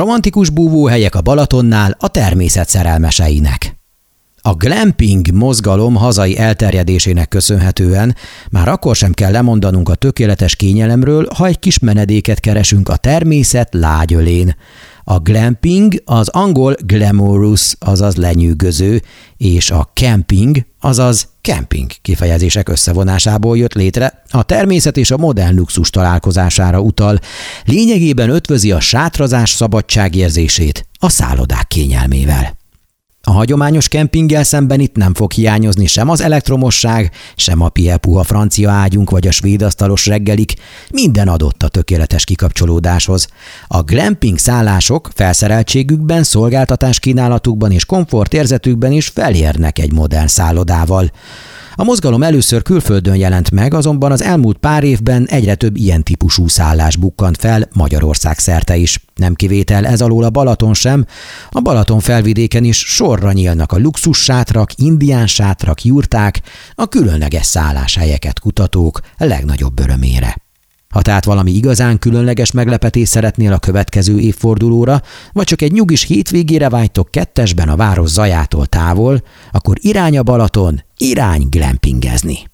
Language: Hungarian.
romantikus búvóhelyek a Balatonnál a természet szerelmeseinek. A glamping mozgalom hazai elterjedésének köszönhetően már akkor sem kell lemondanunk a tökéletes kényelemről, ha egy kis menedéket keresünk a természet lágyölén. A glamping az angol glamorous, azaz lenyűgöző, és a camping, azaz camping kifejezések összevonásából jött létre, a természet és a modern luxus találkozására utal, lényegében ötvözi a sátrazás szabadságérzését a szállodák kényelmével. A hagyományos kempinggel szemben itt nem fog hiányozni sem az elektromosság, sem a piepuha francia ágyunk vagy a svéd asztalos reggelik, minden adott a tökéletes kikapcsolódáshoz. A glamping szállások felszereltségükben, szolgáltatáskínálatukban és komfortérzetükben is felérnek egy modern szállodával. A mozgalom először külföldön jelent meg, azonban az elmúlt pár évben egyre több ilyen típusú szállás bukkant fel Magyarország szerte is. Nem kivétel ez alól a Balaton sem. A Balaton felvidéken is sorra nyílnak a luxus sátrak, indián sátrak, jurták, a különleges szálláshelyeket kutatók legnagyobb örömére. Ha tehát valami igazán különleges meglepetést szeretnél a következő évfordulóra, vagy csak egy nyugis hétvégére vágytok kettesben a város zajától távol, akkor irány a Balaton, irány glampingezni.